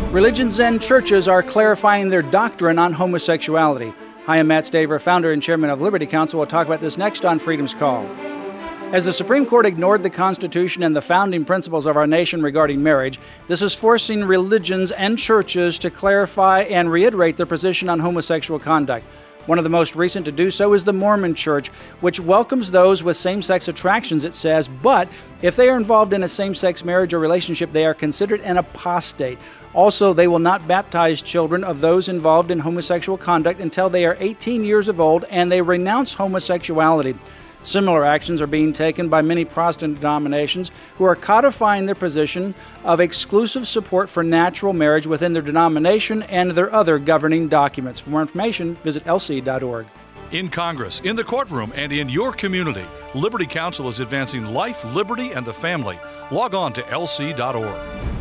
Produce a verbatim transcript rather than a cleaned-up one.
Religions and churches are clarifying their doctrine on homosexuality. Hi, I'm Matt Staver, founder and chairman of Liberty Counsel. We'll talk about this next on Freedom's Call. As the Supreme Court ignored the Constitution and the founding principles of our nation regarding marriage, this is forcing religions and churches to clarify and reiterate their position on homosexual conduct. One of the most recent to do so is the Mormon Church, which welcomes those with same-sex attractions, it says, but if they are involved in a same-sex marriage or relationship, they are considered an apostate. Also, they will not baptize children of those involved in homosexual conduct until they are eighteen years of old and they renounce homosexuality. Similar actions are being taken by many Protestant denominations who are codifying their position of exclusive support for natural marriage within their denomination and their other governing documents. For more information, visit L C dot org. In Congress, in the courtroom, and in your community, Liberty Counsel is advancing life, liberty, and the family. Log on to L C dot org.